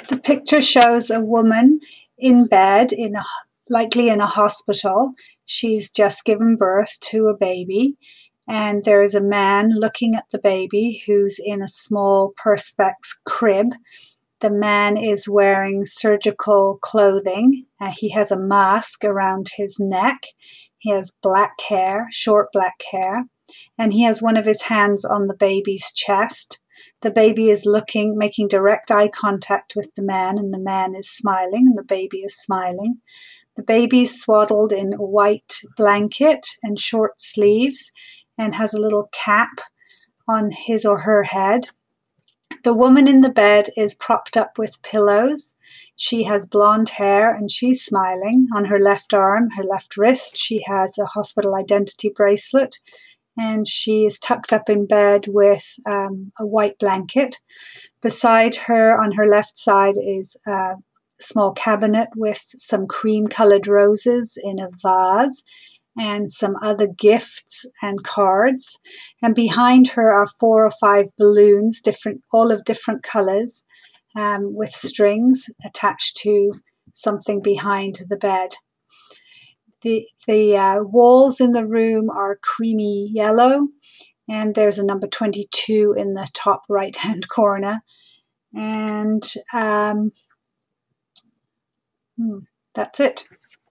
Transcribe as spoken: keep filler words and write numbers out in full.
The picture shows a woman in bed, in a, likely in a hospital. She's just given birth to a baby, and there is a man looking at the baby who's in a small perspex crib. The man is wearing surgical clothing. Uh, he has a mask around his neck. He has black hair, short black hair, and he has one of his hands on the baby's chest. The baby is looking, making direct eye contact with the man, and the man is smiling, and the baby is smiling. The baby is swaddled in a white blanket and short sleeves and has a little cap on his or her head. The woman in the bed is propped up with pillows. She has blonde hair and she's smiling. On her left arm, her left wrist, she has a hospital identity bracelet, and she is tucked up in bed with um, a white blanket. Beside her, on her left side, is a small cabinet with some cream-colored roses in a vase and some other gifts and cards. And behind her are four or five balloons, different, all of different colors, um, with strings attached to something behind the bed. The, the uh, walls in the room are creamy yellow, and there's a number twenty-two in the top right-hand corner. And um, hmm, that's it.